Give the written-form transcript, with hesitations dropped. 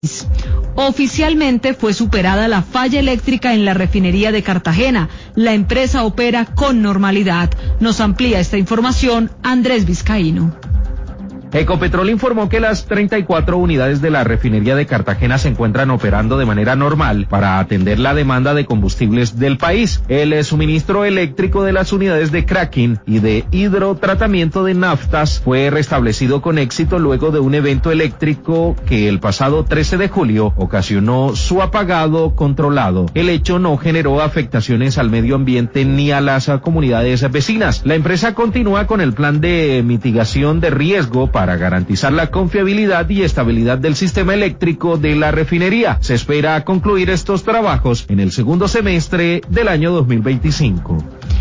Oficialmente fue superada la falla eléctrica en la refinería de Cartagena. La empresa opera con normalidad. Nos amplía esta información Andrés Vizcaíno. Ecopetrol informó que las 34 unidades de la refinería de Cartagena se encuentran operando de manera normal para atender la demanda de combustibles del país. El suministro eléctrico de las unidades de cracking y de hidrotratamiento de naftas fue restablecido con éxito luego de un evento eléctrico que el pasado 13 de julio ocasionó su apagado controlado. El hecho no generó afectaciones al medio ambiente ni a las comunidades vecinas. La empresa continúa con el plan de mitigación de riesgo para garantizar la confiabilidad y estabilidad del sistema eléctrico de la refinería. Se espera concluir estos trabajos en el segundo semestre del año 2025.